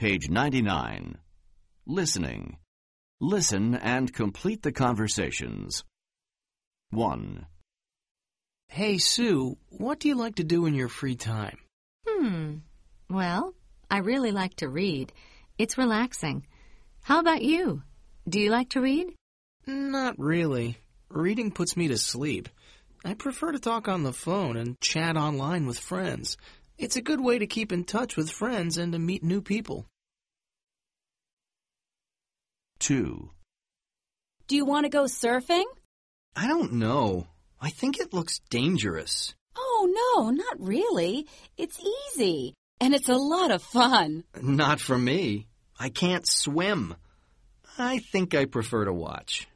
Page 99. Listening. Listen and complete the conversations. 1. Hey, Sue, what do you like to do in your free time? Well, I really like to read. It's relaxing. How about you? Do you like to read? Not really. Reading puts me to sleep. I prefer to talk on the phone and chat online with friends. It's a good way to keep in touch with friends and to meet new people. 2. Do you want to go surfing? I don't know. I think it looks dangerous. Oh, no, not really. It's easy, and it's a lot of fun. Not for me. I can't swim. I think I prefer to watch.